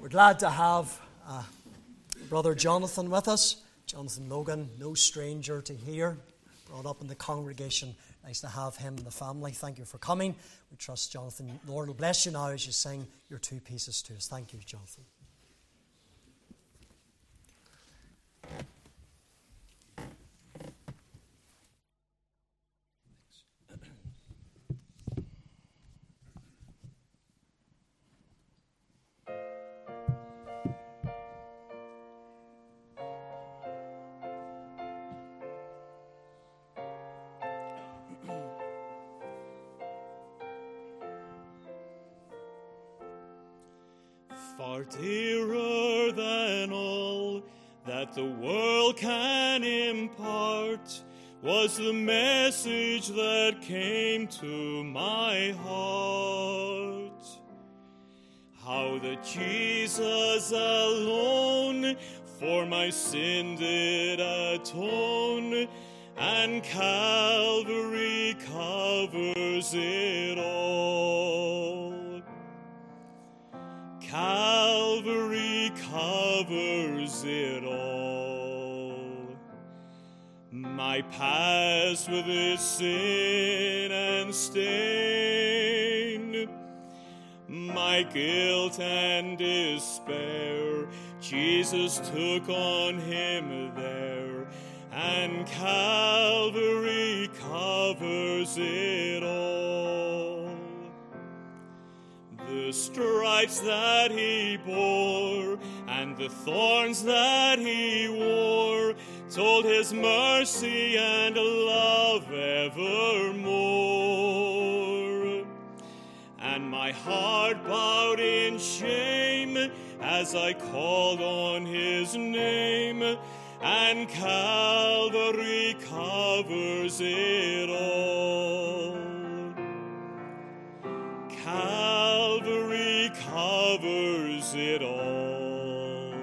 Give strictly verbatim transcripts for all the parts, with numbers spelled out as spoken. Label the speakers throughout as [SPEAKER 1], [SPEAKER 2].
[SPEAKER 1] We're glad to have uh, Brother Jonathan with us. Jonathan Logan, no stranger to here, brought up in the congregation. Nice to have him and the family. Thank you for coming. We trust, Jonathan, Lord will bless you now as you sing your two pieces to us. Thank you, Jonathan.
[SPEAKER 2] Far dearer than all that the world can impart was the message that came to my heart. How that Jesus alone for my sin did atone, and Calvary covers it all. Calvary covers it all. My past with its sin and stain, my guilt and despair, Jesus took on him there, and Calvary covers it all. The stripes that he bore and the thorns that he wore told his mercy and love evermore. And my heart bowed in shame as I called on his name, and Calvary covers it all. Calvary covers it all.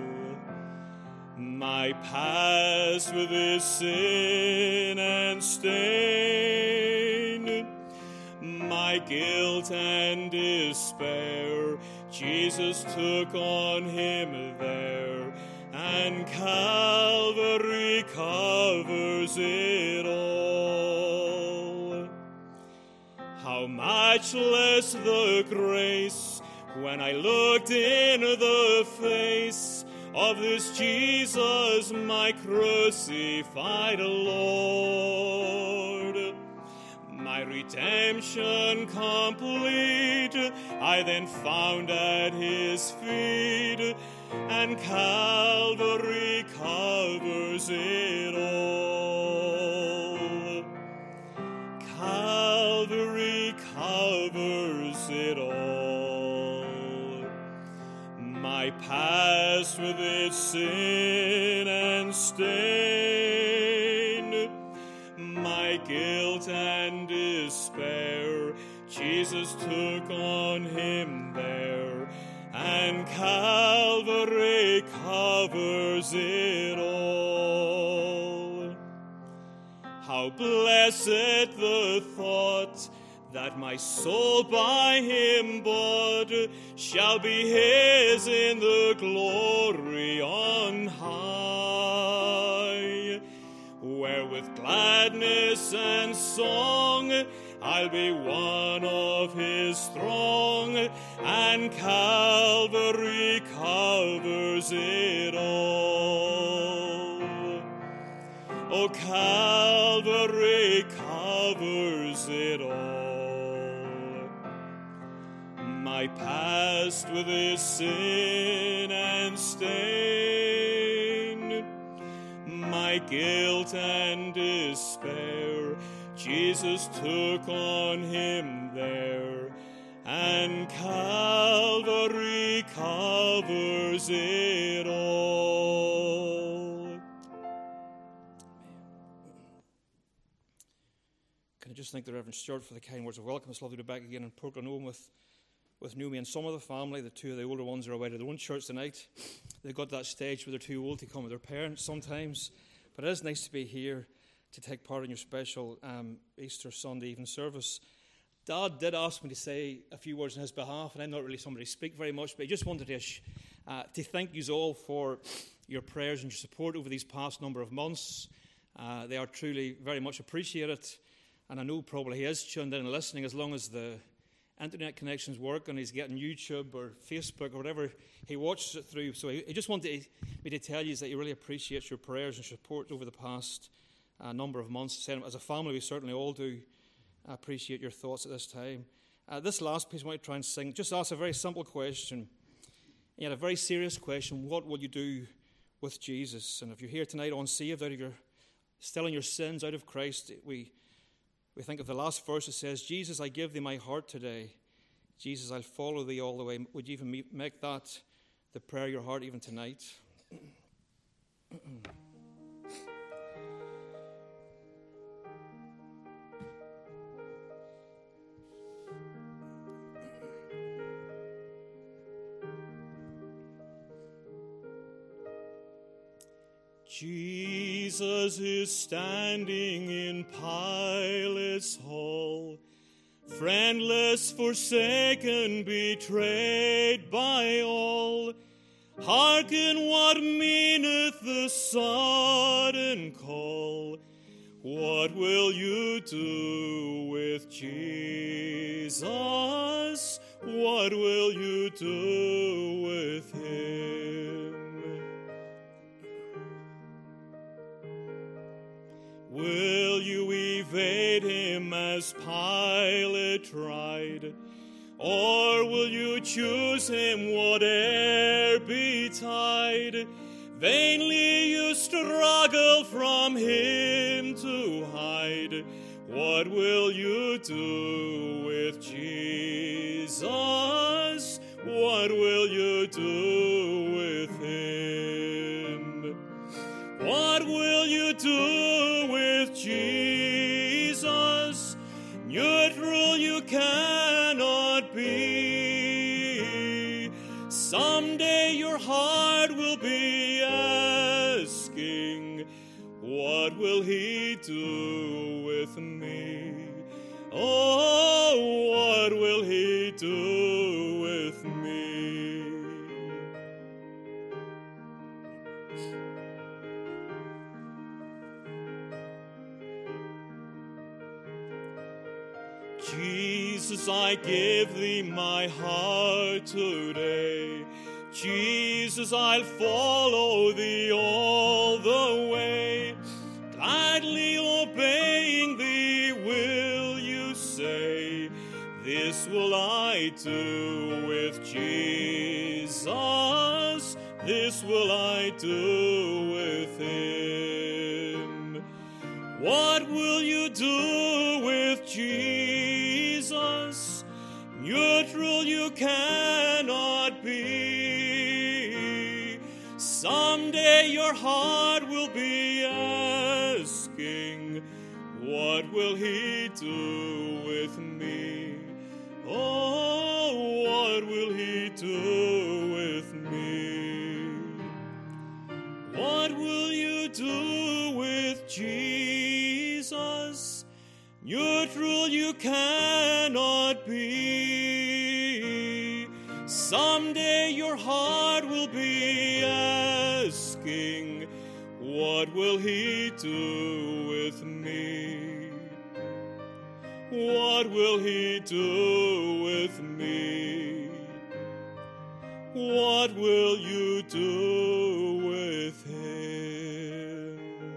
[SPEAKER 2] My past with its sin and stain, my guilt and despair, Jesus took on him there, and Calvary covers it all. How matchless the grace when I looked in the face of this Jesus, my crucified Lord. My redemption complete, I then found at his feet, and Calvary covers it all. Calvary covers it all. My past with its sin and stain, my guilt and despair, Jesus took on him there, and Calvary covers it all. How blessed the thought that my soul by him bought shall be his in the glory on high, where with gladness and song I'll be one of his throng, and Calvary covers it all. Oh, Calvary covers it all. My past with its sin and stain, my guilt and despair, Jesus took on him there, and Calvary covers it all.
[SPEAKER 3] Can I just thank the Reverend Stuart for the kind words of welcome. It's lovely to be back again in Portland with, with Numi and some of the family. The two of the older ones are away to their own church tonight. They've got that stage where they're too old to come with their parents sometimes. But it is nice to be here to take part in your special um, Easter Sunday evening service. Dad did ask me to say a few words on his behalf, and I'm not really somebody to speak very much, but he just wanted to uh, to thank you all for your prayers and your support over these past number of months. Uh, they are truly very much appreciated, and I know probably he is tuned in and listening as long as the internet connections work and he's getting YouTube or Facebook or whatever he watches it through. So he just wanted me to tell you that he really appreciates your prayers and support over the past uh, number of months. As a family, we certainly all do appreciate your thoughts at this time. Uh, this last piece I want to try and sing, just ask a very simple question, yet a very serious question. What will you do with Jesus? And if you're here tonight unsaved, out of your, still in your sins, out of Christ, we We think of the last verse that says, Jesus, I give thee my heart today. Jesus, I'll follow thee all the way. Would you even make that the prayer of your heart even tonight?
[SPEAKER 2] Jesus is standing in Pilate's hall, friendless, forsaken, betrayed by all. Hearken what meaneth the sudden call. What will you do with Jesus? What will you do with him? Will you evade him as Pilate tried? Or will you choose him whate'er betide? Vainly you struggle from him to hide. What will you do with Jesus? What will you do with him? What will you do with Jesus? Neutral you cannot be. Someday your heart will be asking, what will he do with me? Oh, what will he do with me? Jesus, I give thee my heart today. Jesus, I'll follow thee all the way. Gladly obeying thee, will you say, this will I do with Jesus, this will I do with him. What will you do with Jesus? Neutral you cannot be. Someday your heart will be asking, what will he do with me? Oh, what will he do with me? What will you do with Jesus? Neutral you cannot be. Someday your heart will be asking, what will he do with me? What will he do with me? What will you do with him?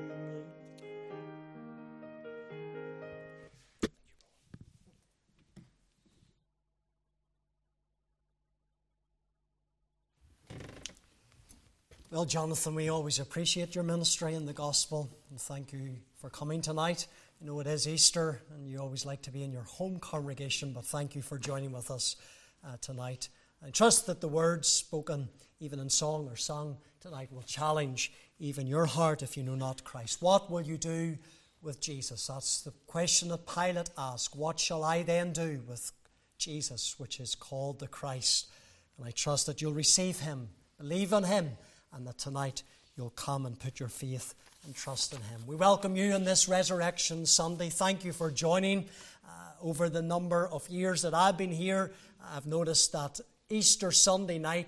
[SPEAKER 1] Well, Jonathan, we always appreciate your ministry in the gospel, and thank you for coming tonight. I know it is Easter, and you always like to be in your home congregation, but thank you for joining with us uh, tonight. I trust that the words spoken, even in song or sung tonight, will challenge even your heart if you know not Christ. What will you do with Jesus? That's the question that Pilate asked. What shall I then do with Jesus, which is called the Christ? And I trust that you'll receive him, believe in him, and that tonight you'll come and put your faith and trust in him. We welcome you on this Resurrection Sunday. Thank you for joining. Uh, over the number of years that I've been here, I've noticed that Easter Sunday night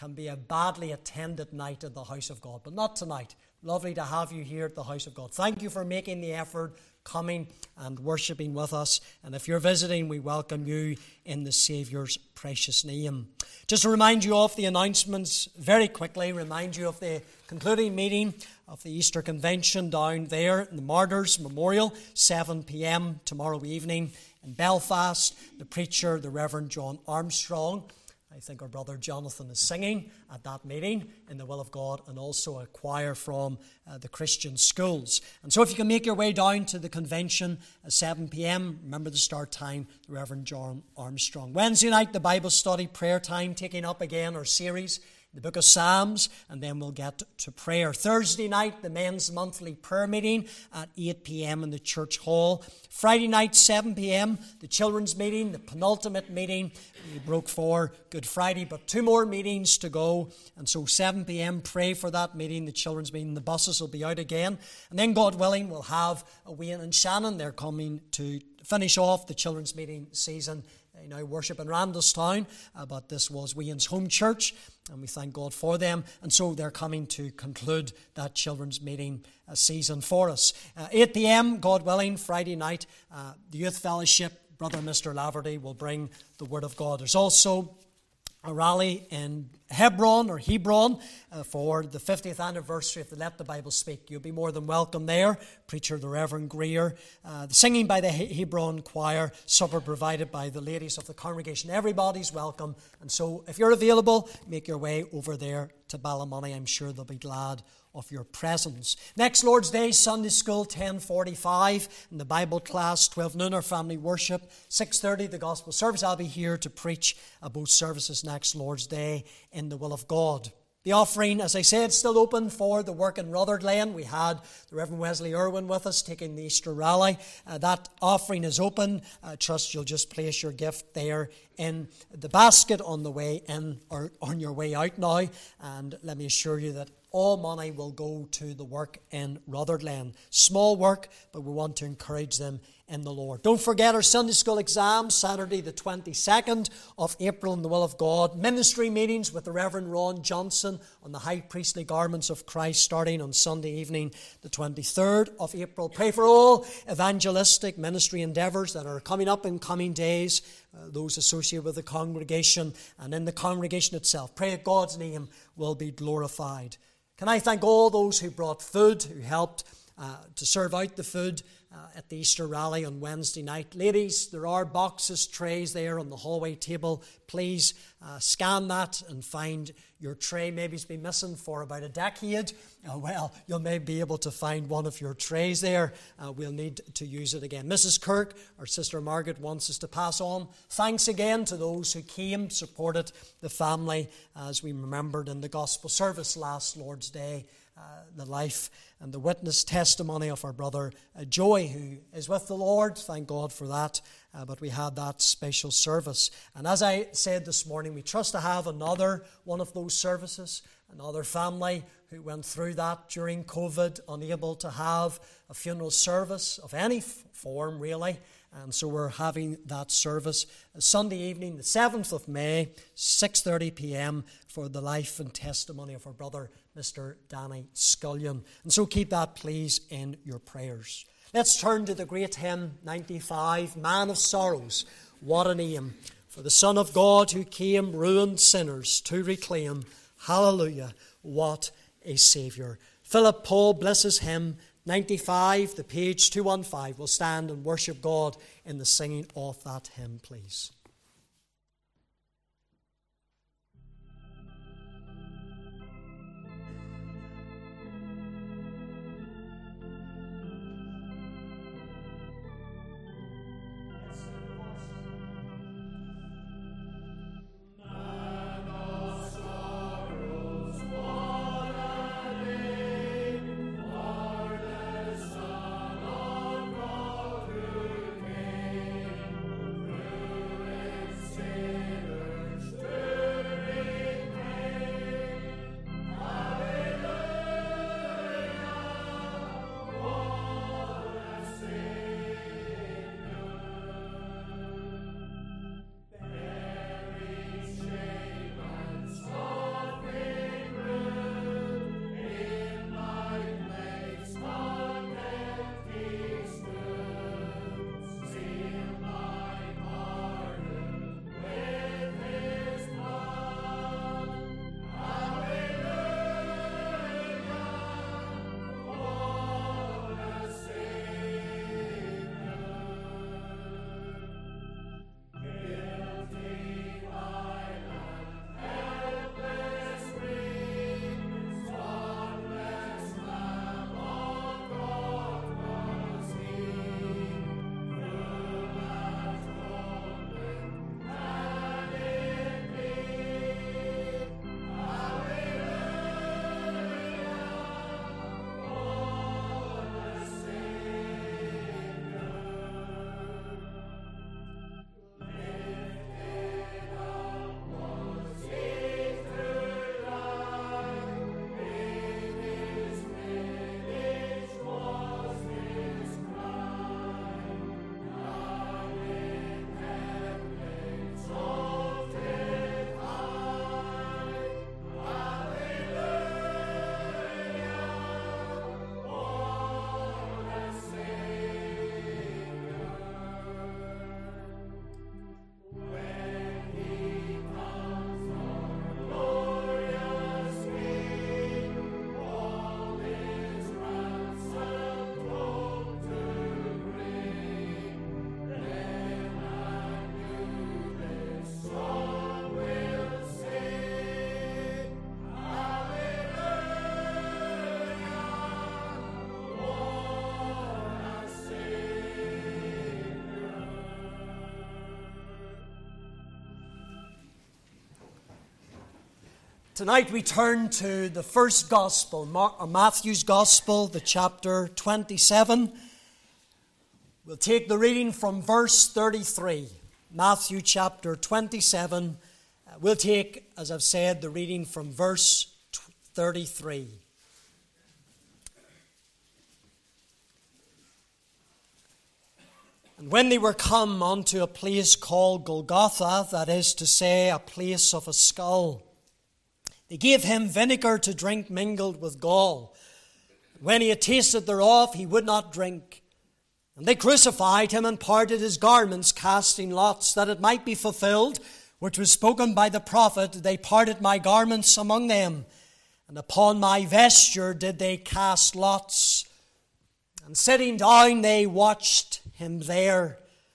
[SPEAKER 1] can be a badly attended night at the house of God, but not tonight. Lovely to have you here at the house of God. Thank you for making the effort, coming and worshipping with us. And if you're visiting, we welcome you in the Saviour's precious name. Just to remind you of the announcements very quickly, remind you of the concluding meeting of the Easter Convention down there in the Martyrs Memorial, seven p.m. tomorrow evening in Belfast. The preacher, the Reverend John Armstrong. I think our brother Jonathan is singing at that meeting in the will of God, and also a choir from uh, the Christian schools. And so if you can make your way down to the convention at seven p.m, remember the start time, the Reverend John Armstrong. Wednesday night, the Bible study prayer time, taking up again our series, the book of Psalms, and then we'll get to prayer. Thursday night, the men's monthly prayer meeting at eight p.m. in the church hall. Friday night, seven p.m, the children's meeting, the penultimate meeting. We broke for Good Friday, but two more meetings to go. And so seven p.m, pray for that meeting, the children's meeting. The buses will be out again. And then, God willing, we'll have Wayne and Shannon. They're coming to finish off the children's meeting season. They now worship in Randallstown, uh, but this was Wayne's home church, and we thank God for them. And so they're coming to conclude that children's meeting uh, season for us. Uh, eight p.m, God willing, Friday night, uh, the Youth Fellowship, Brother Mister Laverty will bring the Word of God. There's also a rally in Hebron or Hebron uh, for the fiftieth anniversary of the Let the Bible Speak. You'll be more than welcome there. Preacher, the Reverend Greer. Uh, the singing by the He- Hebron Choir. Supper provided by the ladies of the congregation. Everybody's welcome. And so if you're available, make your way over there to Ballymoney. I'm sure they'll be glad of your presence. Next Lord's Day, Sunday School, ten forty-five. In the Bible class, twelve noon, our family worship. six thirty, the gospel service. I'll be here to preach uh, both services next Lord's Day in the will of God. The offering, as I said, still open for the work in Rutherglen. We had the Reverend Wesley Irwin with us taking the Easter rally. Uh, that offering is open. I trust you'll just place your gift there in the basket on the way in or on your way out now. And let me assure you that all money will go to the work in Rutherglen. Small work, but we want to encourage them in the Lord. Don't forget our Sunday school exams, Saturday the twenty-second of April in the will of God. Ministry meetings with the Reverend Ron Johnson on the high priestly garments of Christ starting on Sunday evening the twenty-third of April. Pray for all evangelistic ministry endeavours that are coming up in coming days, uh, those associated with the congregation and in the congregation itself. Pray that God's name will be glorified. Can I thank all those who brought food, who helped uh, to serve out the food uh, at the Easter rally on Wednesday night. Ladies, there are boxes, trays there on the hallway table. Please uh, scan that and find your tray. Maybe it's been missing for about a decade. Uh, well, you'll maybe be able to find one of your trays there. Uh, we'll need to use it again. Missus Kirk, our sister Margaret, wants us to pass on thanks again to those who came, supported the family as we remembered in the gospel service last Lord's Day, uh, the life and the witness testimony of our brother uh, Joey, who is with the Lord. Thank God for that. Uh, but we had that special service. And as I said this morning, we trust to have another one of those services, another family who went through that during COVID, unable to have a funeral service of any f- form, really. And so we're having that service Sunday evening, the seventh of May, six thirty p.m. for the life and testimony of our brother, Mister Danny Scullion. And so keep that, please, in your prayers. Let's turn to the great hymn ninety-five, Man of Sorrows. What a name for the Son of God who came ruined sinners to reclaim. Hallelujah, what a Saviour. Philip Paul blesses hymn ninety-five, the page two fifteen. We'll stand and worship God in the singing of that hymn, please.
[SPEAKER 4] Thank you.
[SPEAKER 1] Tonight we turn to the first Gospel, Matthew's Gospel, the chapter twenty-seven. We'll take the reading from verse thirty-three. Matthew chapter twenty-seven. We'll take, as I've said, the reading from verse thirty-three. And when they were come unto a place called Golgotha, that is to say, a place of a skull, they gave him vinegar to drink mingled with gall. When he had tasted thereof, he would not drink. And they crucified him and parted his garments, casting lots, that it might be fulfilled, which was spoken by the prophet, they parted my garments among them, and upon my vesture did they cast lots. And sitting down, they watched him there,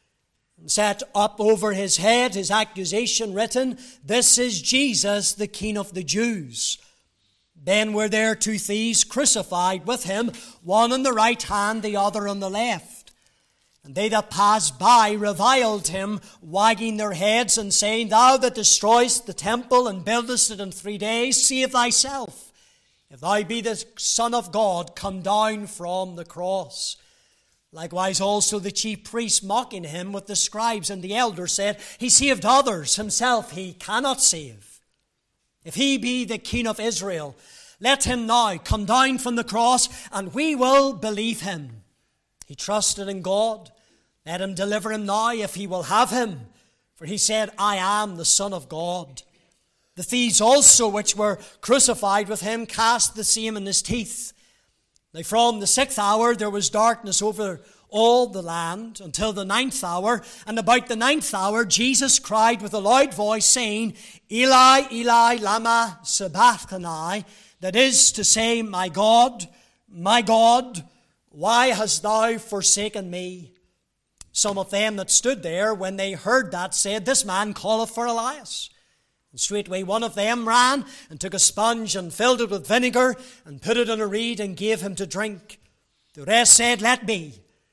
[SPEAKER 1] and set up over his head his accusation written, This is Jesus, the King of the Jews. Then were there two thieves crucified with him, one on the right hand, the other on the left. And they that passed by reviled him, wagging their heads, and saying, Thou that destroyest the temple and buildest it in three days, save thyself. If thou be the Son of God, come down from the cross. Likewise also the chief priests, mocking him with the scribes and the elders, said, He saved others, himself he cannot save. If he be the King of Israel, let him now come down from the cross, and we will believe him. He trusted in God. Let him deliver him now, if he will have him. For he said, I am the Son of God. The thieves also, which were crucified with him, cast the same in his teeth. Now from the sixth hour there was darkness over all the land until the ninth hour. And about the ninth hour Jesus cried with a loud voice, saying, Eli, Eli, lama sabachthani, that is to say, My God, my God, why hast thou forsaken me? Some of them that stood there, when they heard that, said, This man calleth for Elias. And straightway one of them ran and took a sponge and filled it with vinegar and put it in a reed and gave him to drink. The rest said, Let be.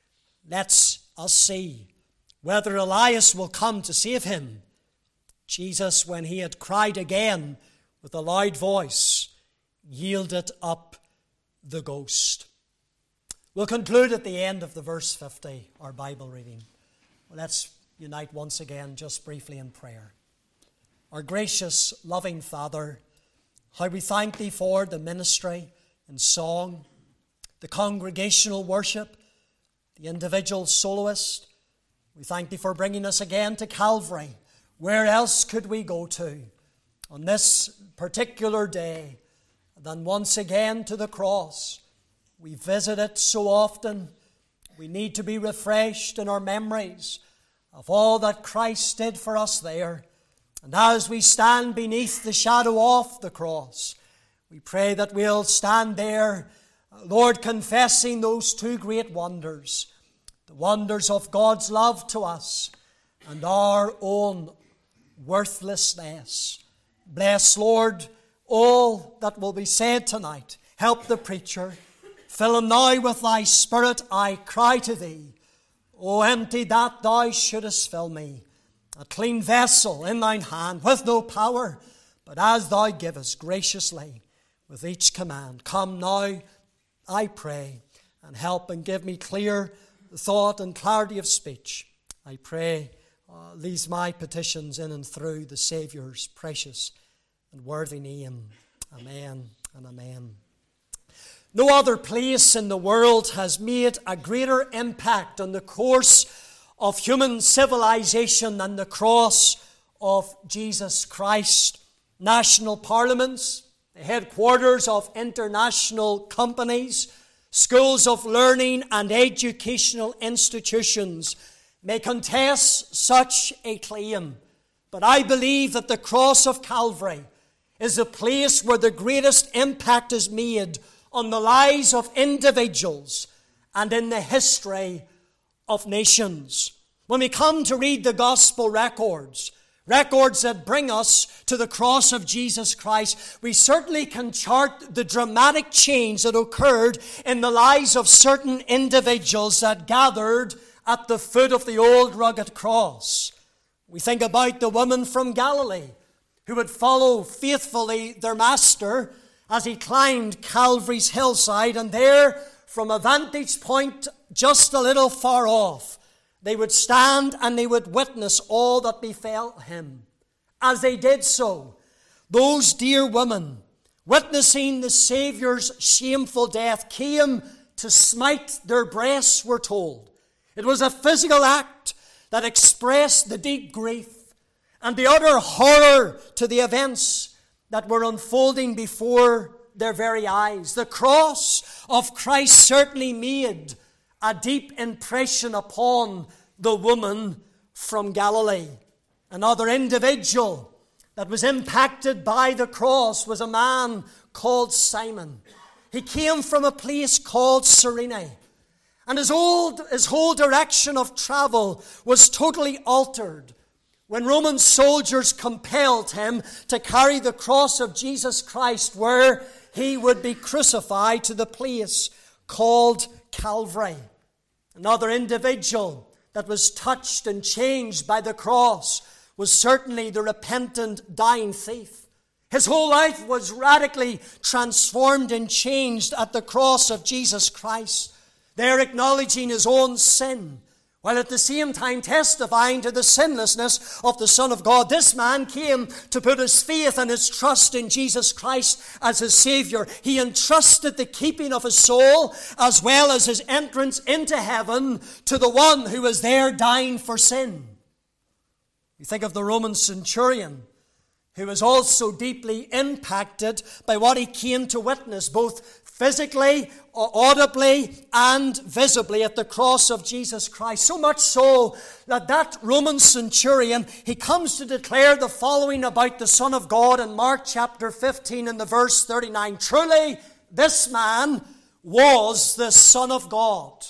[SPEAKER 1] Let's us see whether Elias will come to save him. Jesus, when he had cried again with a loud voice, yielded up the ghost. We'll conclude at the end of the verse fifty, our Bible reading. Well, let's unite once again just briefly in prayer. Our gracious, loving Father, how we thank Thee for the ministry and song, the congregational worship, the individual soloist. We thank Thee for bringing us again to Calvary. Where else could we go to on this particular day than once again to the cross? We visit it so often. We need to be refreshed in our memories of all that Christ did for us there. And as we stand beneath the shadow of the cross, we pray that we'll stand there, Lord, confessing those two great wonders, the wonders of God's love to us and our own worthlessness. Bless, Lord, all that will be said tonight. Help the preacher. Fill him now with Thy Spirit, I cry to Thee. O empty that Thou shouldest fill me. A clean vessel in Thine hand, with no power, but as Thou givest graciously with each command. Come now, I pray, and help and give me clear thought and clarity of speech. I pray uh, these my petitions in and through the Saviour's precious and worthy name. Amen and amen. No other place in the world has made a greater impact on the course of human civilization than the cross of Jesus Christ. National parliaments, the headquarters of international companies, schools of learning and educational institutions may contest such a claim. But I believe that the cross of Calvary is a place where the greatest impact is made on the lives of individuals and in the history of nations. When we come to read the gospel records, records that bring us to the cross of Jesus Christ, we certainly can chart the dramatic change that occurred in the lives of certain individuals that gathered at the foot of the old rugged cross. We think about the woman from Galilee who would follow faithfully their master as he climbed Calvary's hillside, and there, from a vantage point just a little far off, they would stand and they would witness all that befell him. As they did so, those dear women, witnessing the Saviour's shameful death, came to smite their breasts, we're told. It was a physical act that expressed the deep grief and the utter horror to the events that were unfolding before their very eyes. The cross of Christ certainly made a deep impression upon the woman from Galilee. Another individual that was impacted by the cross was a man called Simon. He came from a place called Cyrene, and his, old, his whole direction of travel was totally altered when Roman soldiers compelled him to carry the cross of Jesus Christ where he would be crucified to the place called Calvary. Another individual that was touched and changed by the cross was certainly the repentant dying thief. His whole life was radically transformed and changed at the cross of Jesus Christ, there acknowledging his own sin, while at the same time testifying to the sinlessness of the Son of God. This man came to put his faith and his trust in Jesus Christ as his Savior. He entrusted the keeping of his soul as well as his entrance into heaven to the one who was there dying for sin. You think of the Roman centurion, who was also deeply impacted by what he came to witness, both physically, audibly, and visibly at the cross of Jesus Christ. So much so that that Roman centurion, he comes to declare the following about the Son of God in Mark chapter fifteen and the verse thirty-nine. Truly, this man was the Son of God.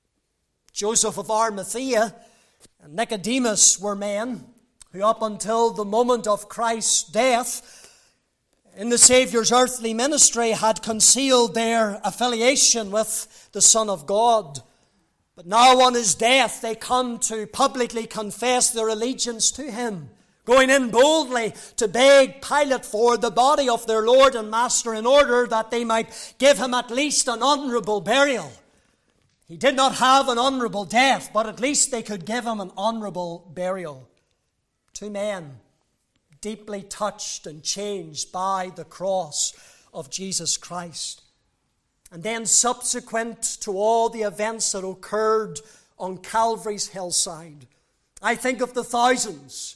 [SPEAKER 1] Joseph of Arimathea and Nicodemus were men who up until the moment of Christ's death in the Saviour's earthly ministry had concealed their affiliation with the Son of God. But now on his death they come to publicly confess their allegiance to him, going in boldly to beg Pilate for the body of their Lord and Master in order that they might give him at least an honourable burial. He did not have an honourable death, but at least they could give him an honourable burial. Two men deeply touched and changed by the cross of Jesus Christ. And then subsequent to all the events that occurred on Calvary's hillside, I think of the thousands,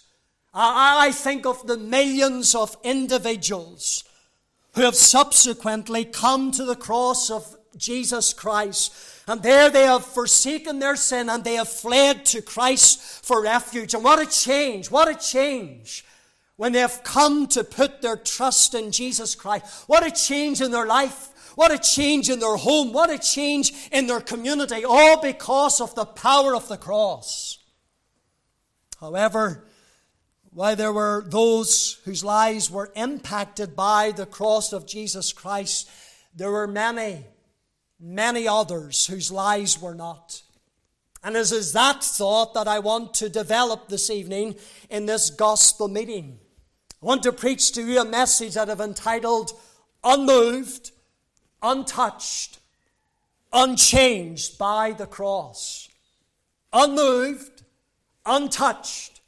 [SPEAKER 1] I think of the millions of individuals who have subsequently come to the cross of Jesus Christ. And there they have forsaken their sin and they have fled to Christ for refuge. And what a change, what a change when they have come to put their trust in Jesus Christ. What a change in their life. What a change in their home. What a change in their community. All because of the power of the cross. However, while there were those whose lives were impacted by the cross of Jesus Christ, there were many Many others whose lives were not. And it is that thought that I want to develop this evening in this gospel meeting. I want to preach to you a message that I've entitled, Unmoved, Untouched, Unchanged by the Cross. Unmoved, untouched,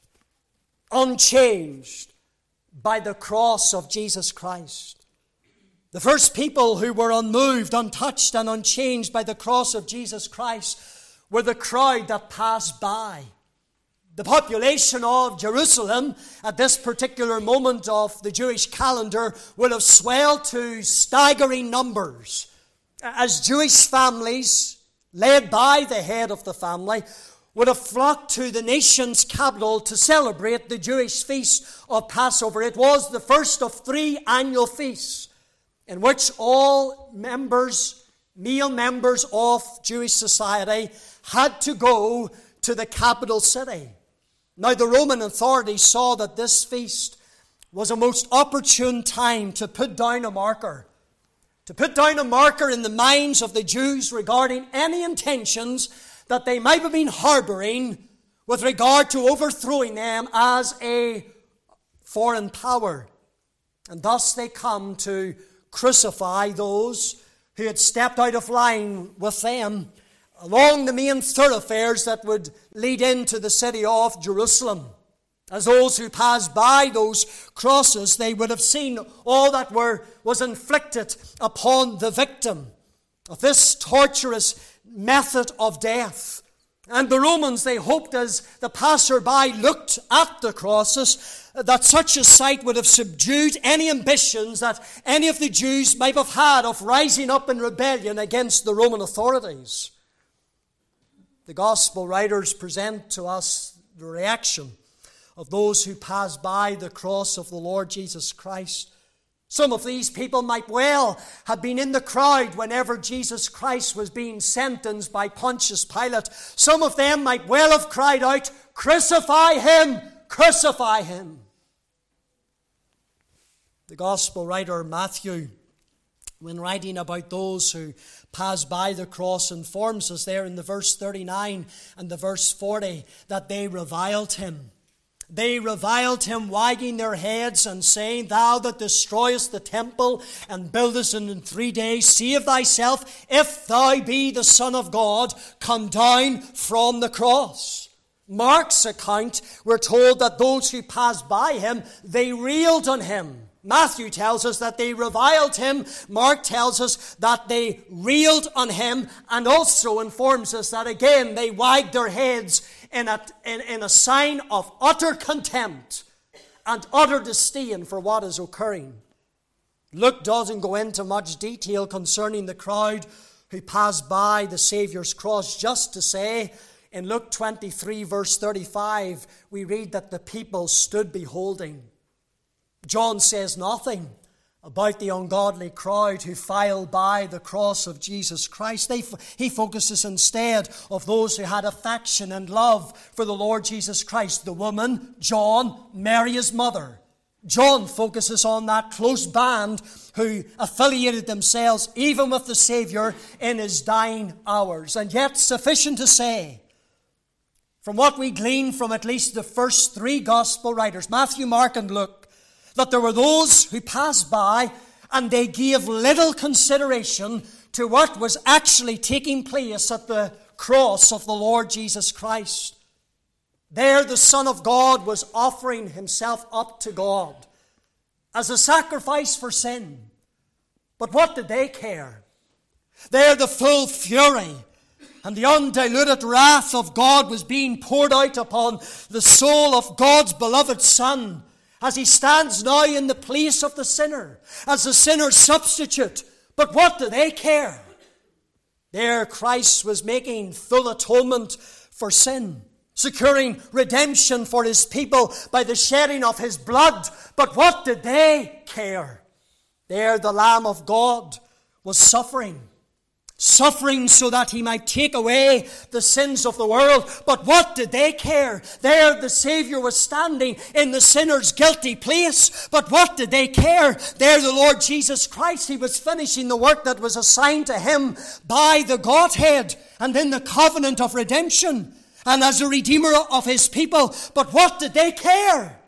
[SPEAKER 1] unchanged by the cross of Jesus Christ. The first people who were unmoved, untouched, and unchanged by the cross of Jesus Christ were the crowd that passed by. The population of Jerusalem at this particular moment of the Jewish calendar would have swelled to staggering numbers as Jewish families, led by the head of the family, would have flocked to the nation's capital to celebrate the Jewish feast of Passover. It was the first of three annual feasts in which all members, male members of Jewish society had to go to the capital city. Now, the Roman authorities saw that this feast was a most opportune time to put down a marker, to put down a marker in the minds of the Jews regarding any intentions that they might have been harboring with regard to overthrowing them as a foreign power. And thus they come to crucify those who had stepped out of line with them along the main thoroughfares that would lead into the city of Jerusalem. As those who passed by those crosses, they would have seen all that were, was inflicted upon the victim of this torturous method of death. And the Romans, they hoped as the passerby looked at the crosses, that such a sight would have subdued any ambitions that any of the Jews might have had of rising up in rebellion against the Roman authorities. The Gospel writers present to us the reaction of those who passed by the cross of the Lord Jesus Christ. Some of these people might well have been in the crowd whenever Jesus Christ was being sentenced by Pontius Pilate. Some of them might well have cried out, "Crucify him! Crucify him!" The Gospel writer Matthew, when writing about those who passed by the cross, informs us there in the verse thirty-nine and the verse forty that they reviled him. They reviled him, wagging their heads and saying, "Thou that destroyest the temple and buildest it in three days, save thyself. If thou be the Son of God, come down from the cross." Mark's account, we're told that those who passed by him, they railed on him. Matthew tells us that they reviled him. Mark tells us that they railed on him, and also informs us that again they wagged their heads in a, in, in a sign of utter contempt and utter disdain for what is occurring. Luke doesn't go into much detail concerning the crowd who passed by the Saviour's cross, just to say in Luke twenty-three verse thirty-five we read that the people stood beholding. John says nothing about the ungodly crowd who filed by the cross of Jesus Christ. They, he focuses instead of those who had affection and love for the Lord Jesus Christ. The woman, John, Mary his mother. John focuses on that close band who affiliated themselves even with the Saviour in his dying hours. And yet sufficient to say, from what we glean from at least the first three Gospel writers, Matthew, Mark and Luke, that there were those who passed by and they gave little consideration to what was actually taking place at the cross of the Lord Jesus Christ. There the Son of God was offering himself up to God as a sacrifice for sin. But what did they care? There the full fury and the undiluted wrath of God was being poured out upon the soul of God's beloved Son, as he stands now in the place of the sinner, as the sinner's substitute. But what do they care? There Christ was making full atonement for sin, securing redemption for his people by the shedding of his blood. But what did they care? There the Lamb of God was suffering. Suffering so that he might take away the sins of the world. But what did they care? There the Saviour was standing in the sinner's guilty place. But what did they care? There the Lord Jesus Christ, he was finishing the work that was assigned to him by the Godhead and in the covenant of redemption and as a redeemer of his people. But what did they care?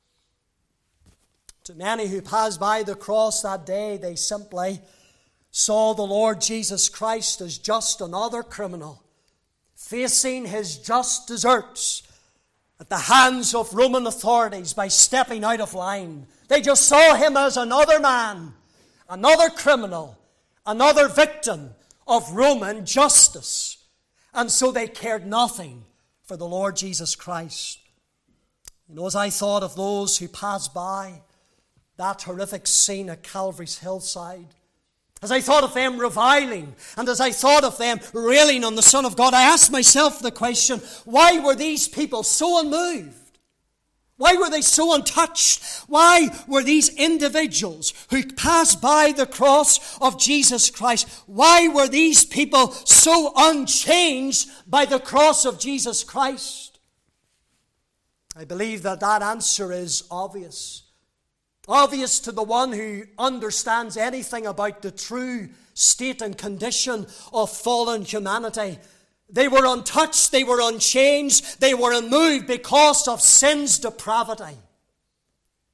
[SPEAKER 1] To many who passed by the cross that day, they simply saw the Lord Jesus Christ as just another criminal, facing his just deserts at the hands of Roman authorities by stepping out of line. They just saw him as another man, another criminal, another victim of Roman justice. And so they cared nothing for the Lord Jesus Christ. You know, as I thought of those who passed by that horrific scene at Calvary's hillside, as I thought of them reviling, and as I thought of them railing on the Son of God, I asked myself the question, why were these people so unmoved? Why were they so untouched? Why were these individuals who passed by the cross of Jesus Christ, why were these people so unchanged by the cross of Jesus Christ? I believe that that answer is obvious. Obvious to the one who understands anything about the true state and condition of fallen humanity. They were untouched, they were unchanged, they were unmoved because of sin's depravity.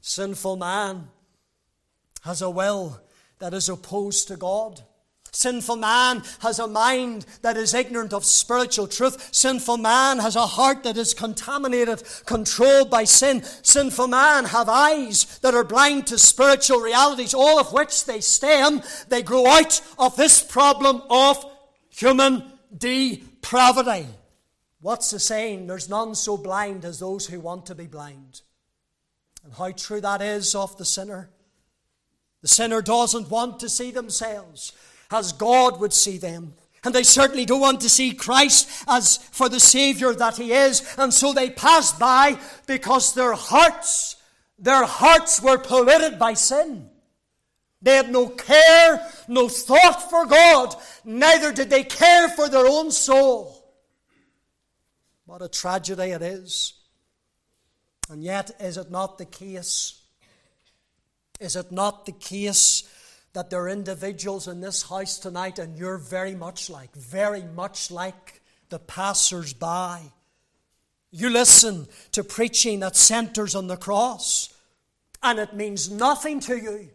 [SPEAKER 1] Sinful man has a will that is opposed to God. Sinful man has a mind that is ignorant of spiritual truth. Sinful man has a heart that is contaminated, controlled by sin. Sinful man have eyes that are blind to spiritual realities, all of which they stem, they grow out of this problem of human depravity. What's the saying? There's none so blind as those who want to be blind. And how true that is of the sinner. The sinner doesn't want to see themselves as God would see them. And they certainly don't want to see Christ as for the Savior that He is. And so they pass by because their hearts, their hearts were polluted by sin. They had no care, no thought for God. Neither did they care for their own soul. What a tragedy it is. And yet, is it not the case? Is it not the case that there are individuals in this house tonight, and you're very much like, very much like the passers-by? You listen to preaching that centers on the cross, and it means nothing to you.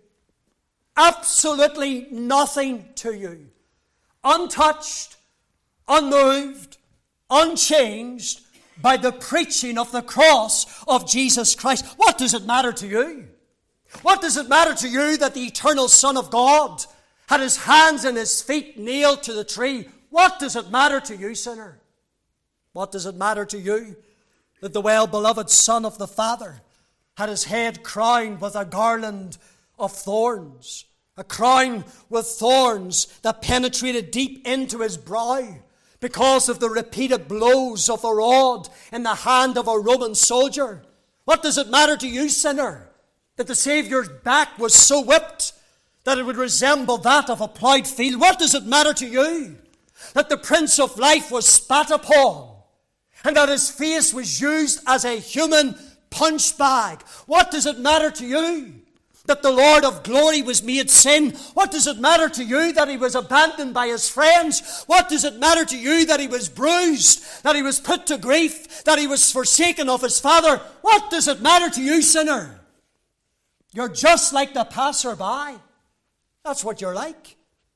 [SPEAKER 1] Absolutely nothing to you. Untouched, unmoved, unchanged by the preaching of the cross of Jesus Christ. What does it matter to you? What does it matter to you that the eternal Son of God had His hands and His feet nailed to the tree? What does it matter to you, sinner? What does it matter to you that the well-beloved Son of the Father had His head crowned with a garland of thorns, a crown with thorns that penetrated deep into His brow because of the repeated blows of a rod in the hand of a Roman soldier? What does it matter to you, sinner, that the Saviour's back was so whipped that it would resemble that of a ploughed field? What does it matter to you that the Prince of Life was spat upon and that His face was used as a human punch bag? What does it matter to you that the Lord of glory was made sin? What does it matter to you that He was abandoned by His friends? What does it matter to you that He was bruised, that He was put to grief, that He was forsaken of His Father? What does it matter to you, sinner? You're just like the passerby. That's what you're like.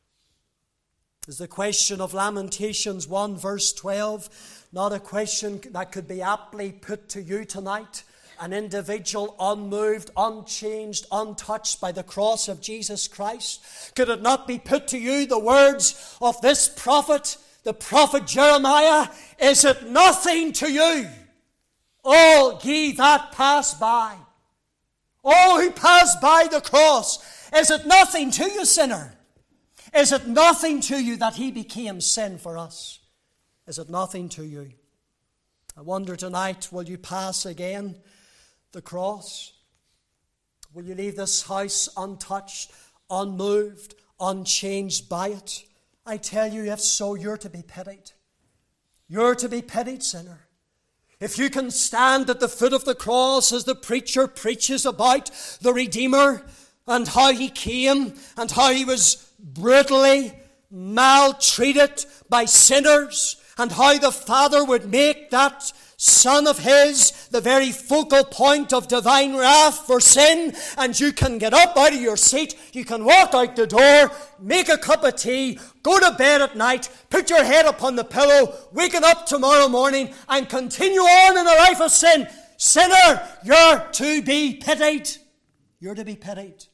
[SPEAKER 1] Is the question of Lamentations one verse twelve not a question that could be aptly put to you tonight? An individual unmoved, unchanged, untouched by the cross of Jesus Christ? Could it not be put to you the words of this prophet, the prophet Jeremiah? Is it nothing to you, all ye that pass by? All who pass by the cross, is it nothing to you, sinner? Is it nothing to you that He became sin for us? Is it nothing to you? I wonder tonight, will you pass again the cross? Will you leave this house untouched, unmoved, unchanged by it? I tell you, if so, you're to be pitied. You're to be pitied, sinner. If you can stand at the foot of the cross as the preacher preaches about the Redeemer and how He came and how He was brutally maltreated by sinners and how the Father would make that Son of His the very focal point of divine wrath for sin, and you can get up out of your seat, you can walk out the door, make a cup of tea, go to bed at night, put your head upon the pillow, waking up tomorrow morning and continue on in a life of sin. Sinner, you're to be pitied. You're to be pitied.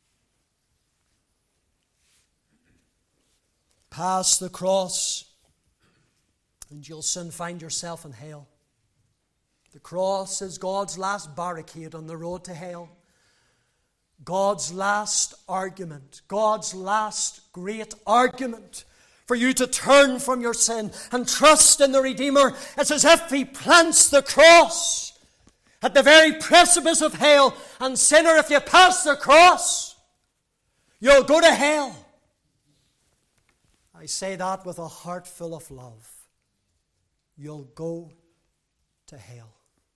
[SPEAKER 1] Pass the cross and you'll soon find yourself in hell. The cross is God's last barricade on the road to hell. God's last argument, God's last great argument for you to turn from your sin and trust in the Redeemer. It's as if He plants the cross at the very precipice of hell. And sinner, if you pass the cross, you'll go to hell. I say that with a heart full of love. You'll go to hell.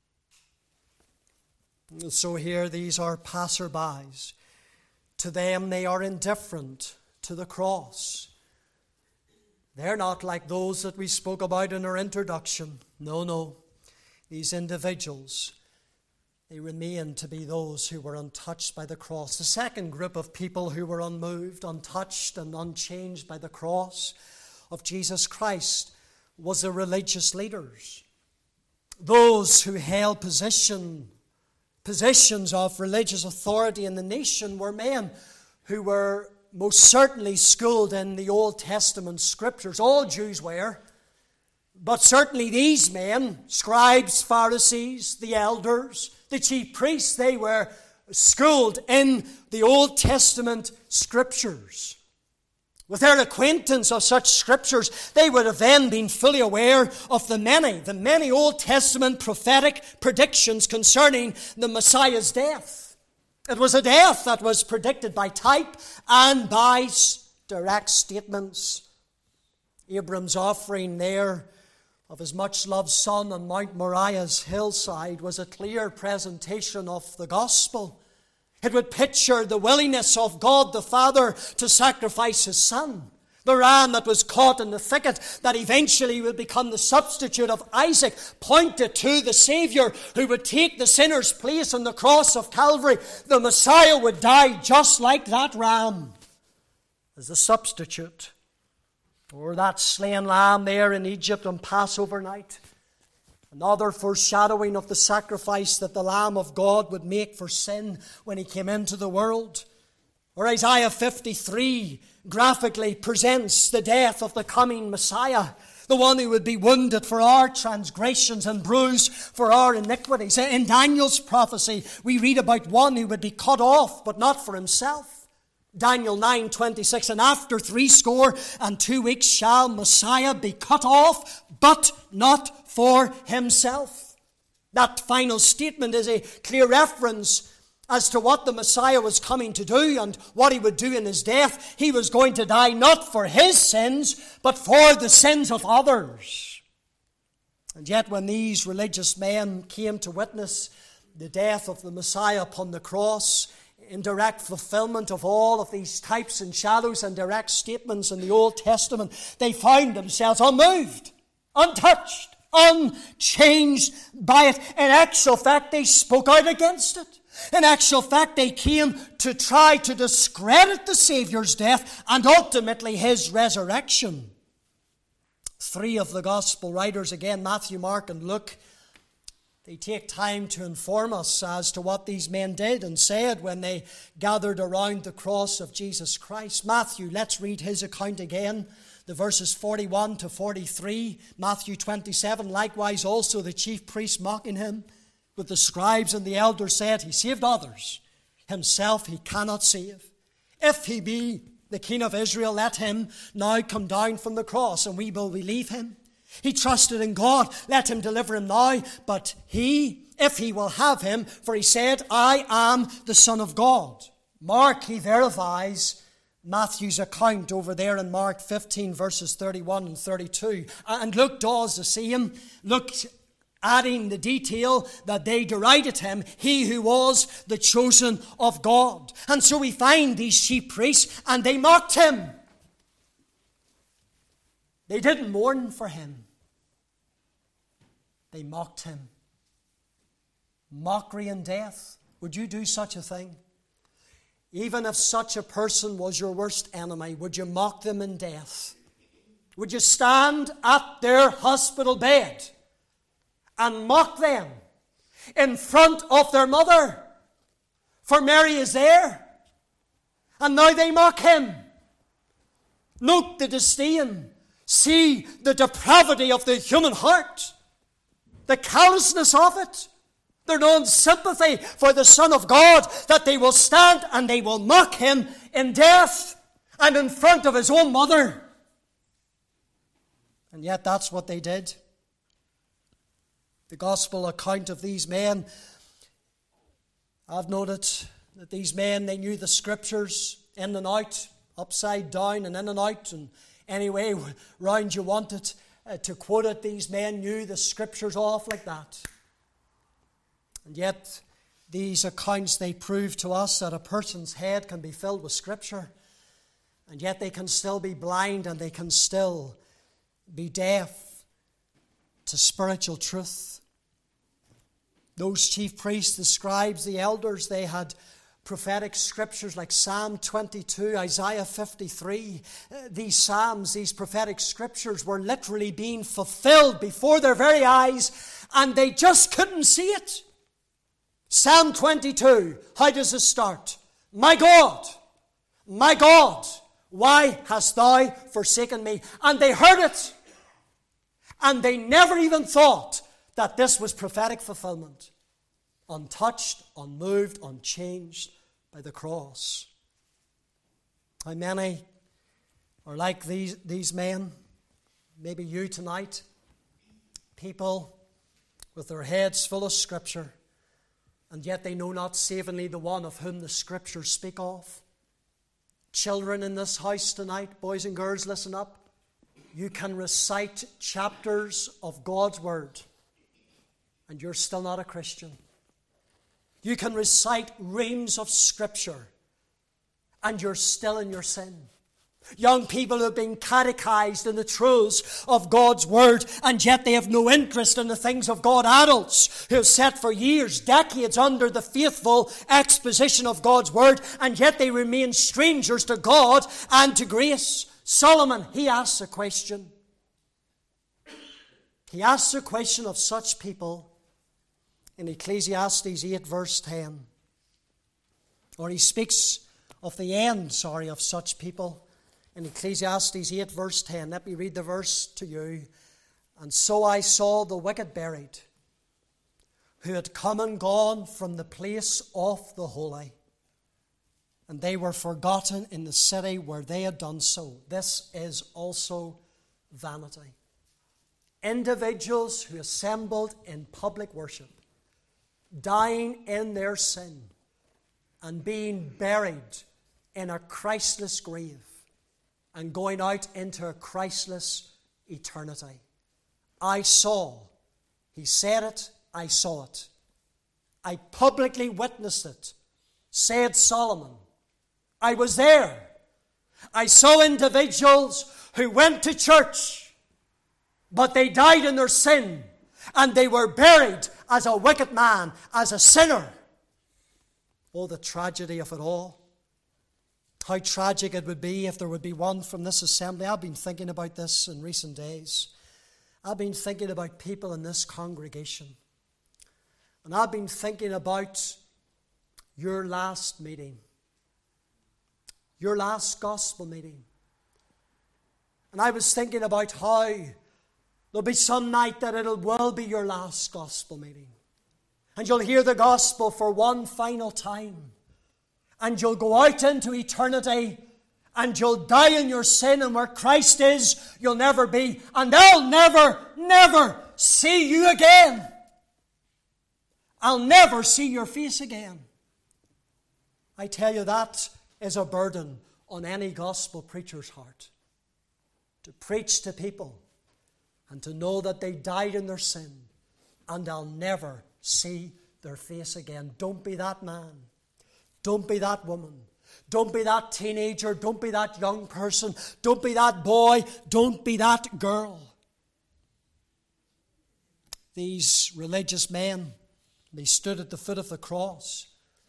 [SPEAKER 1] So here these are passerbys. To them they are indifferent to the cross. They're not like those that we spoke about in our introduction. No, no. These individuals, they remained to be those who were untouched by the cross. The second group of people who were unmoved, untouched, and unchanged by the cross of Jesus Christ was the religious leaders. Those who held position, positions of religious authority in the nation were men who were most certainly schooled in the Old Testament scriptures. All Jews were. But certainly these men, scribes, Pharisees, the elders, the chief priests, they were schooled in the Old Testament scriptures. With their acquaintance of such scriptures, they would have then been fully aware of the many, the many Old Testament prophetic predictions concerning the Messiah's death. It was a death that was predicted by type and by direct statements. Abram's offering there of his much-loved son on Mount Moriah's hillside was a clear presentation of the gospel. It would picture the willingness of God the Father to sacrifice his son. The ram that was caught in the thicket that eventually would become the substitute of Isaac pointed to the Savior who would take the sinner's place on the cross of Calvary. The Messiah would die just like that ram as the substitute. Or that slain lamb there in Egypt on Passover night. Another foreshadowing of the sacrifice that the Lamb of God would make for sin when he came into the world. Or Isaiah fifty-three graphically presents the death of the coming Messiah, the one who would be wounded for our transgressions and bruised for our iniquities. In Daniel's prophecy, we read about one who would be cut off, but not for himself. Daniel nine twenty-six, and after threescore and two weeks shall Messiah be cut off, but not for himself. That final statement is a clear reference as to what the Messiah was coming to do and what he would do in his death. He was going to die not for his sins, but for the sins of others. And yet when these religious men came to witness the death of the Messiah upon the cross, in direct fulfillment of all of these types and shadows and direct statements in the Old Testament, they found themselves unmoved, untouched, unchanged by it. In actual fact, they spoke out against it. In actual fact, they came to try to discredit the Saviour's death and ultimately his resurrection. Three of the Gospel writers, again, Matthew, Mark, and Luke, they take time to inform us as to what these men did and said when they gathered around the cross of Jesus Christ. Matthew, let's read his account again, the verses forty-one to forty-three. Matthew twenty-seven, likewise also the chief priests mocking him, but the scribes and the elders said, he saved others, himself he cannot save. If he be the King of Israel, let him now come down from the cross, and we will believe him. He trusted in God, let him deliver him now, but he, if he will have him, for he said, I am the Son of God. Mark, he verifies Matthew's account over there in Mark fifteen, verses thirty-one and thirty-two. And Luke does the same. Luke adding the detail that they derided him, he who was the chosen of God. And so we find these chief priests, and they mocked him. They didn't mourn for him. They mocked him. Mockery and death. Would you do such a thing? Even if such a person was your worst enemy, would you mock them in death? Would you stand at their hospital bed and mock them in front of their mother? For Mary is there, and now they mock him. Note the disdain. See the depravity of the human heart, the callousness of it, their non-sympathy for the Son of God, that they will stand and they will mock him in death and in front of his own mother. And yet that's what they did. The gospel account of these men, I've noted that these men, they knew the scriptures in and out, upside down and in and out, and any way round you wanted uh, to quote it. These men knew the scriptures off like that. And yet, these accounts, they prove to us that a person's head can be filled with scripture, and yet they can still be blind and they can still be deaf to spiritual truth. Those chief priests, the scribes, the elders, they had prophetic scriptures like Psalm twenty-two, Isaiah fifty-three. Uh, these psalms, these prophetic scriptures were literally being fulfilled before their very eyes, and they just couldn't see it. Psalm twenty-two, how does it start? My God, my God, why hast thou forsaken me? And they heard it, and they never even thought that this was prophetic fulfillment. Untouched, unmoved, unchanged by the cross. How many are like these, these men? Maybe you tonight. People with their heads full of Scripture, and yet they know not savingly the one of whom the Scriptures speak of. Children in this house tonight, boys and girls, listen up. You can recite chapters of God's Word, and you're still not a Christian. You can recite reams of Scripture, and you're still in your sin. Young people who have been catechized in the truths of God's Word, and yet they have no interest in the things of God. Adults who have sat for years, decades under the faithful exposition of God's Word, and yet they remain strangers to God and to grace. Solomon, he asks a question. He asks a question of such people in Ecclesiastes eight, verse ten. Or he speaks of the end, sorry, of such people in Ecclesiastes eight, verse ten. Let me read the verse to you. And so I saw the wicked buried, who had come and gone from the place of the holy, and they were forgotten in the city where they had done so. This is also vanity. Individuals who assembled in public worship, dying in their sin and being buried in a Christless grave and going out into a Christless eternity. I saw, he said it, I saw it. I publicly witnessed it, said Solomon. I was there. I saw individuals who went to church, but they died in their sin, and they were buried as a wicked man, as a sinner. Oh, the tragedy of it all. How tragic it would be if there would be one from this assembly. I've been thinking about this in recent days. I've been thinking about people in this congregation. And I've been thinking about your last meeting. Your last gospel meeting. And I was thinking about how there'll be some night that it will be your last gospel meeting. And you'll hear the gospel for one final time. And you'll go out into eternity, and you'll die in your sin, and where Christ is, you'll never be. And they'll never, never see you again. I'll never see your face again. I tell you, that is a burden on any gospel preacher's heart. To preach to people and to know that they died in their sin and I'll never see their face again. Don't be that man. Don't be that woman. Don't be that teenager. Don't be that young person. Don't be that boy. Don't be that girl. These religious men, they stood at the foot of the cross.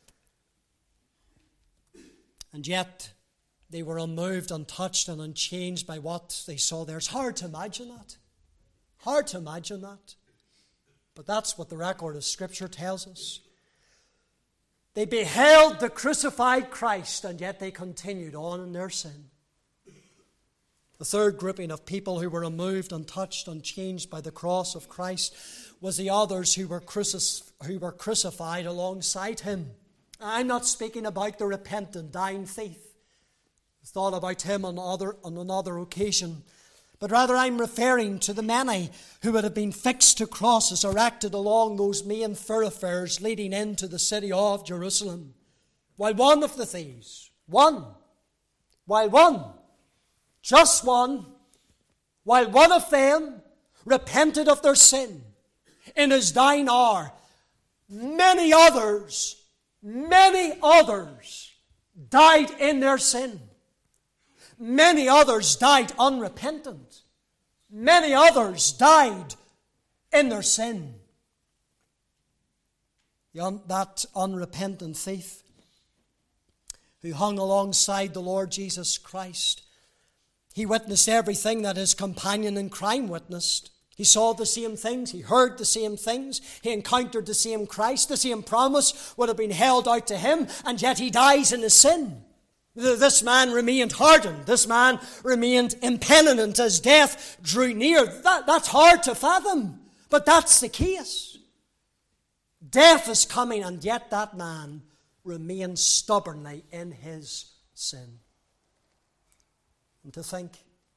[SPEAKER 1] And yet, they were unmoved, untouched, and unchanged by what they saw there. It's hard to imagine that. Hard to imagine that. But that's what the record of Scripture tells us. They beheld the crucified Christ, and yet they continued on in their sin. The third grouping of people who were unmoved, untouched, unchanged by the cross of Christ was the others who were, crucis- who were crucified alongside him. I'm not speaking about the repentant, dying thief. I thought about him on, other, on another occasion. But rather I'm referring to the many who would have been fixed to crosses erected along those main thoroughfares leading into the city of Jerusalem. While one of the thieves, one, while one, just one, while one of them repented of their sin in his dying hour, many others, many others died in their sin. Many others died unrepentant. Many others died in their sin. that unrepentant thief who hung alongside the Lord Jesus Christ. He witnessed everything that his companion in crime witnessed. He saw the same things. He heard the same things. He encountered the same Christ. The same promise would have been held out to him, and yet he dies in his sin. This man remained hardened. This man remained impenitent as death drew near. That, that's hard to fathom, but that's the case. Death is coming, and yet that man remains stubbornly in his sin. And to think,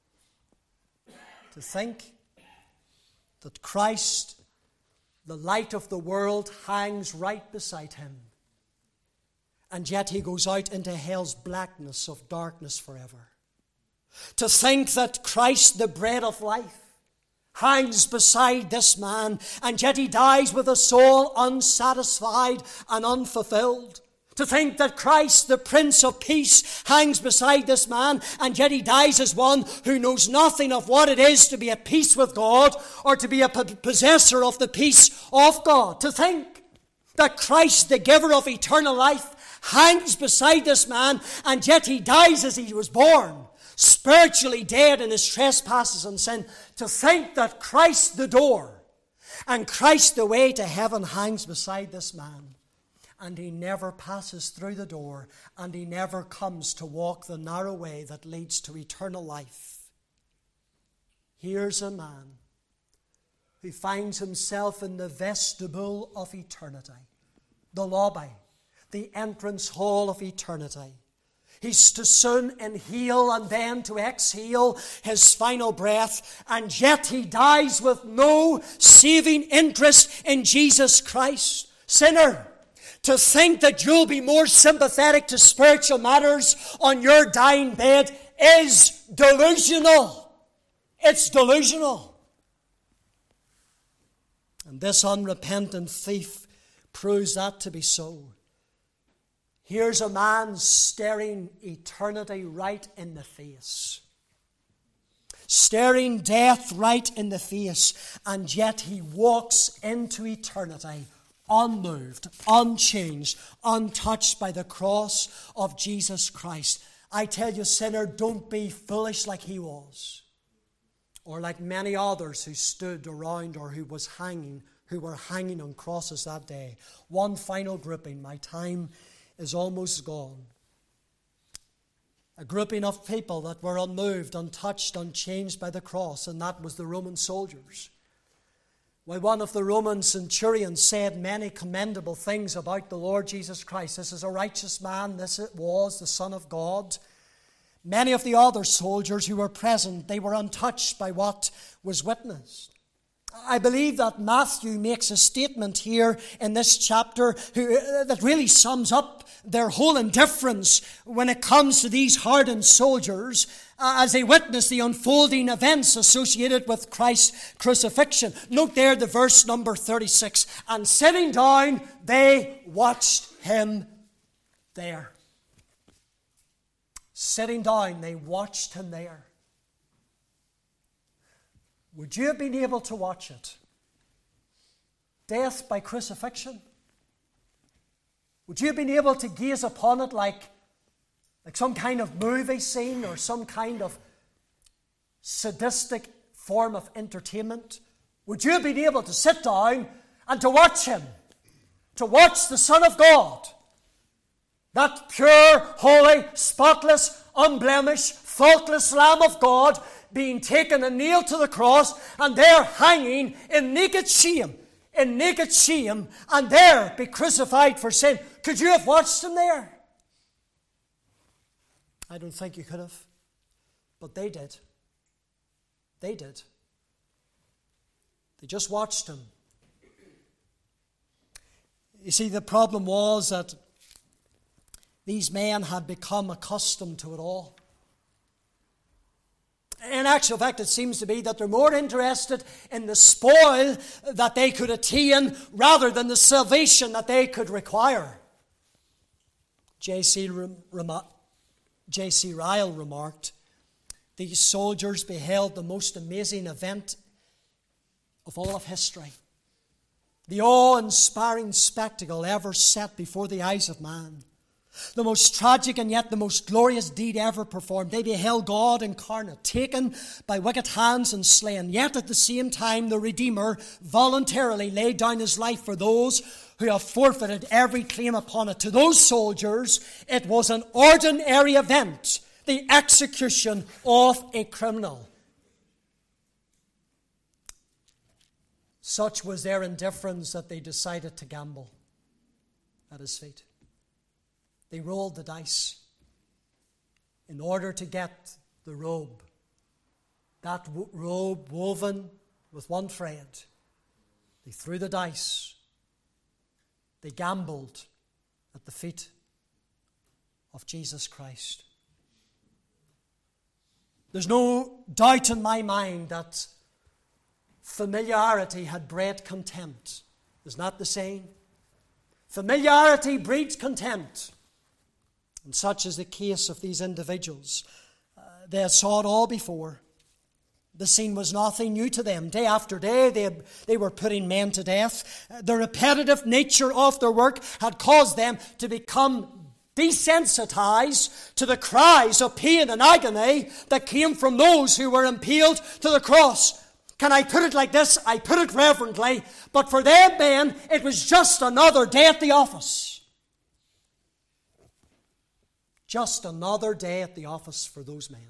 [SPEAKER 1] to think that Christ, the light of the world, hangs right beside him, and yet he goes out into hell's blackness of darkness forever. To think that Christ, the bread of life, hangs beside this man, and yet he dies with a soul unsatisfied and unfulfilled. To think that Christ, the Prince of Peace, hangs beside this man, and yet he dies as one who knows nothing of what it is to be at peace with God or to be a possessor of the peace of God. To think that Christ, the giver of eternal life, hangs beside this man, and yet he dies as he was born, spiritually dead in his trespasses and sin. To think that Christ, the door, and Christ, the way to heaven, hangs beside this man, and he never passes through the door, and he never comes to walk the narrow way that leads to eternal life. Here's a man who finds himself in the vestibule of eternity, the lobby, the entrance hall of eternity. He's to soon inhale and then to exhale his final breath, and yet he dies with no saving interest in Jesus Christ. Sinner, to think that you'll be more sympathetic to spiritual matters on your dying bed is delusional. It's delusional. And this unrepentant thief proves that to be so. Here's a man staring eternity right in the face. Staring death right in the face, and yet he walks into eternity unmoved, unchanged, untouched by the cross of Jesus Christ. I tell you, sinner, don't be foolish like he was, or like many others who stood around or who was hanging, who were hanging on crosses that day. One final grouping. My time is almost gone. A grouping of people that were unmoved, untouched, unchanged by the cross, and that was the Roman soldiers. While one of the Roman centurions said many commendable things about the Lord Jesus Christ, this is a righteous man, this it was, the Son of God, many of the other soldiers who were present, they were untouched by what was witnessed. I believe that Matthew makes a statement here in this chapter who, uh, that really sums up their whole indifference when it comes to these hardened soldiers uh, as they witness the unfolding events associated with Christ's crucifixion. Note there the verse number thirty-six. And sitting down, they watched him there. Sitting down, they watched him there. Would you have been able to watch it? Death by crucifixion? Would you have been able to gaze upon it like, like some kind of movie scene or some kind of sadistic form of entertainment? Would you have been able to sit down and to watch him? To watch the Son of God? That pure, holy, spotless, unblemished, faultless Lamb of God being taken and nailed to the cross, and there hanging in naked shame, in naked shame, and there be crucified for sin. Could you have watched him there? I don't think you could have. But they did. They did. They just watched him. You see, the problem was that these men had become accustomed to it all. In actual fact, it seems to be that they're more interested in the spoil that they could attain rather than the salvation that they could require. J C J C Ryle remarked, these soldiers beheld the most amazing event of all of history. the awe-inspiring spectacle ever set before the eyes of man, the most tragic and yet the most glorious deed ever performed. They beheld God incarnate, taken by wicked hands and slain. Yet at the same time, the Redeemer voluntarily laid down his life for those who have forfeited every claim upon it. To those soldiers, it was an ordinary event, the execution of a criminal. Such was their indifference that they decided to gamble at his feet. They rolled the dice in order to get the robe. That w- robe woven with one thread. They threw the dice. They gambled at the feet of Jesus Christ. There's no doubt in my mind that familiarity had bred contempt. Isn't that the saying? Familiarity breeds contempt. And such is the case of these individuals. Uh, they had saw it all before. The scene was nothing new to them. Day after day, they, had, they were putting men to death. Uh, the repetitive nature of their work had caused them to become desensitized to the cries of pain and agony that came from those who were impaled to the cross. Can I put it like this? I put it reverently, but for them men, it was just another day at the office. Just another day at the office for those men.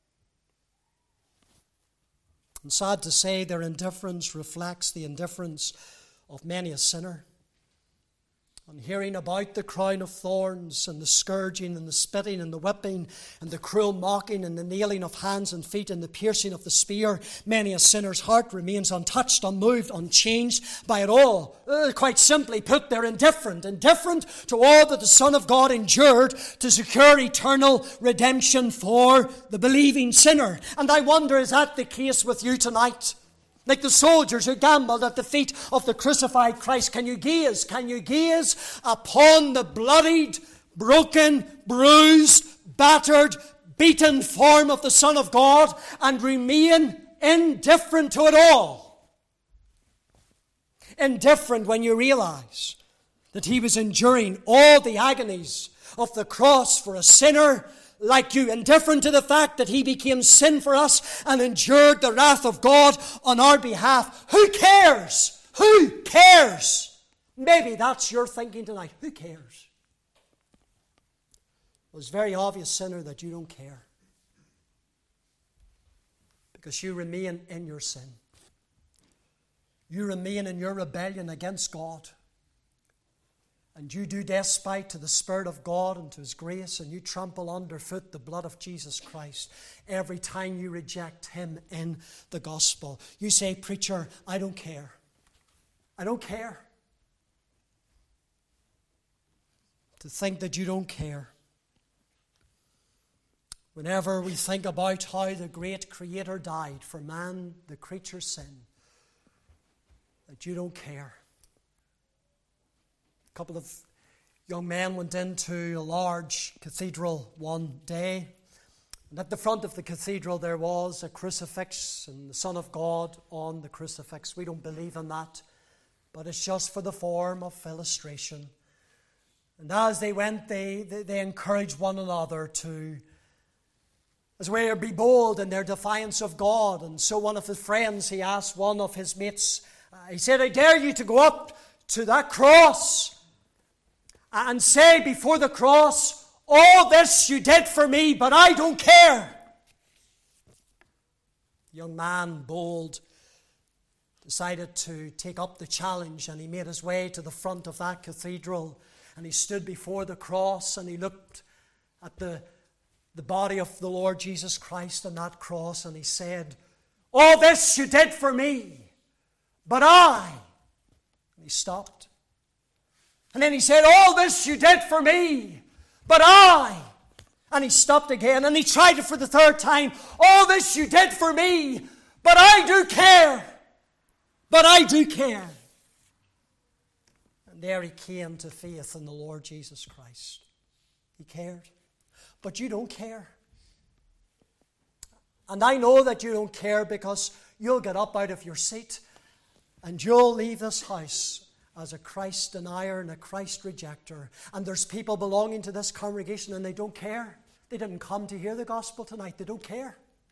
[SPEAKER 1] And sad to say, their indifference reflects the indifference of many a sinner. On hearing about the crown of thorns and the scourging and the spitting and the whipping and the cruel mocking and the nailing of hands and feet and the piercing of the spear, many a sinner's heart remains untouched, unmoved, unchanged by it all. Uh, quite simply put, they're indifferent, indifferent to all that the Son of God endured to secure eternal redemption for the believing sinner. And I wonder, is that the case with you tonight? Like the soldiers who gambled at the feet of the crucified Christ. Can you gaze? Can you gaze upon the bloodied, broken, bruised, battered, beaten form of the Son of God and remain indifferent to it all? Indifferent when you realize that he was enduring all the agonies of the cross for a sinner like you, indifferent to the fact that he became sin for us and endured the wrath of God on our behalf. Who cares? Who cares? Maybe that's your thinking tonight. Who cares? Well, it's very obvious, sinner, that you don't care. Because you remain in your sin. You remain in your rebellion against God. And you do despite to the Spirit of God and to His grace, and you trample underfoot the blood of Jesus Christ every time you reject Him in the gospel. You say, preacher, I don't care. I don't care. To think that you don't care. Whenever we think about how the great Creator died for man, the creature's sin, that you don't care. A couple of young men went into a large cathedral one day, and at the front of the cathedral there was a crucifix and the Son of God on the crucifix. We don't believe in that, but it's just for the form of illustration. And as they went, they, they, they encouraged one another to, as we be bold in their defiance of God. And so one of his friends, he asked one of his mates, uh, he said, I dare you to go up to that cross and say before the cross, all this you did for me, but I don't care. The young man, bold, decided to take up the challenge, and he made his way to the front of that cathedral, and he stood before the cross, and he looked at the, the body of the Lord Jesus Christ on that cross, and he said, all this you did for me, but I. And he stopped. And then he said, all this you did for me, but I. And he stopped again, and he tried it for the third time. All this you did for me, but I do care. But I do care. And there he came to faith in the Lord Jesus Christ. He cared. But you don't care. And I know that you don't care because you'll get up out of your seat And you'll leave this house as a Christ denier and a Christ rejecter. And there's people belonging to this congregation and they don't care. They didn't come to hear the gospel tonight. They don't care.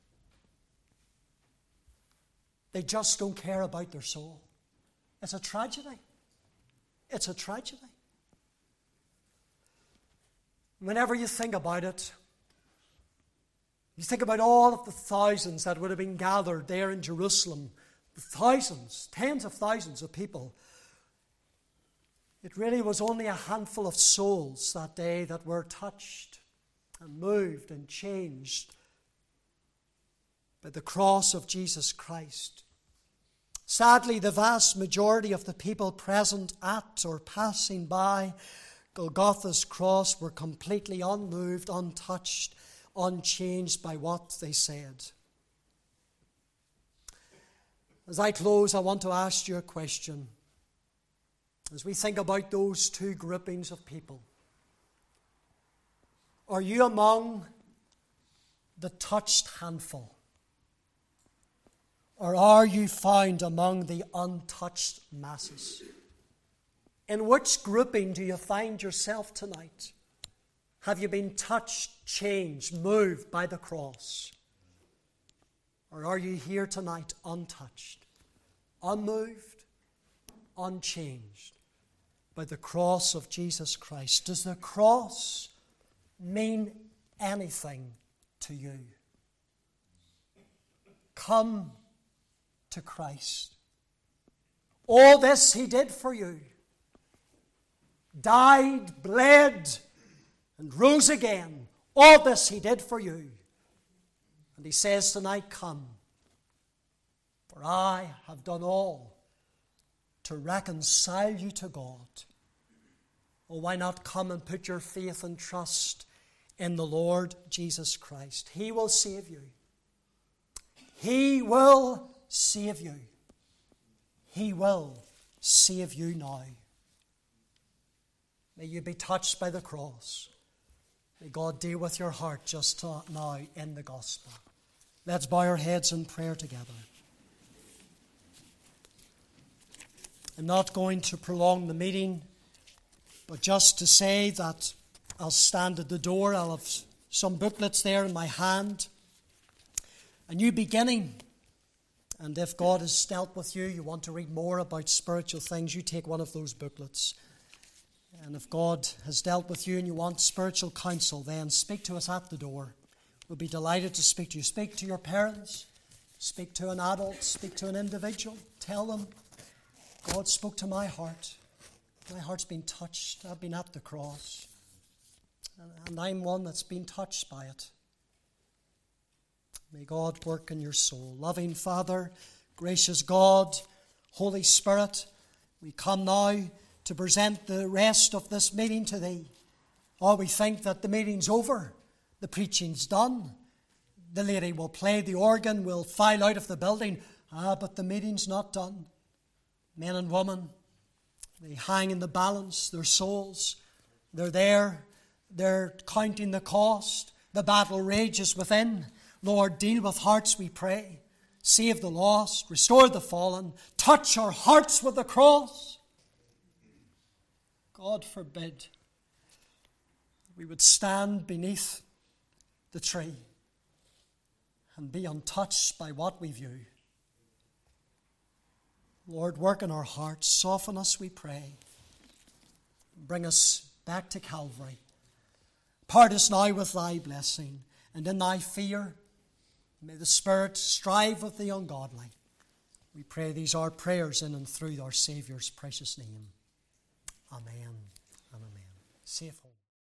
[SPEAKER 1] They just don't care about their soul. It's a tragedy. It's a tragedy. Whenever you think about it, you think about all of the thousands that would have been gathered there in Jerusalem, the thousands, tens of thousands of people. It really was only a handful of souls that day that were touched and moved and changed by the cross of Jesus Christ. Sadly, the vast majority of the people present at or passing by Golgotha's cross were completely unmoved, untouched, unchanged by what they said. As I close, I want to ask you a question. As we think about those two groupings of people, are you among the touched handful? Or are you found among the untouched masses? In which grouping do you find yourself tonight? Have you been touched, changed, moved by the cross? Or are you here tonight untouched, unmoved, unchanged by the cross of Jesus Christ? Does the cross mean anything to you? Come to Christ. All this He did for you. Died, bled, and rose again. All this He did for you. And He says tonight, come. For I have done all to reconcile you to God. Oh, why not come and put your faith and trust in the Lord Jesus Christ? He will save you. He will save you. He will save you now. May you be touched by the cross. May God deal with your heart just now in the gospel. Let's bow our heads in prayer together. I'm not going to prolong the meeting, but just to say that I'll stand at the door. I'll have some booklets there in my hand. A new beginning. And if God has dealt with you, you want to read more about spiritual things, you take one of those booklets. And if God has dealt with you and you want spiritual counsel, then speak to us at the door. We'll be delighted to speak to you. Speak to your parents. Speak to an adult. Speak to an individual. Tell them, God spoke to my heart. My heart's been touched. I've been at the cross. And I'm one that's been touched by it. May God work in your soul. Loving Father, gracious God, Holy Spirit, we come now to present the rest of this meeting to Thee. Oh, we think that the meeting's over. The preaching's done. The lady will play the organ. We'll file out of the building. Ah, but the meeting's not done. Men and women, they hang in the balance, their souls. They're there. They're counting the cost. The battle rages within. Lord, deal with hearts, we pray. Save the lost. Restore the fallen. Touch our hearts with the cross. God forbid we would stand beneath the tree and be untouched by what we view. Lord, work in our hearts. Soften us, we pray. Bring us back to Calvary. Part us now with Thy blessing. And in Thy fear, may the Spirit strive with the ungodly. We pray these our prayers in and through our Saviour's precious name. Amen and amen. Safe home.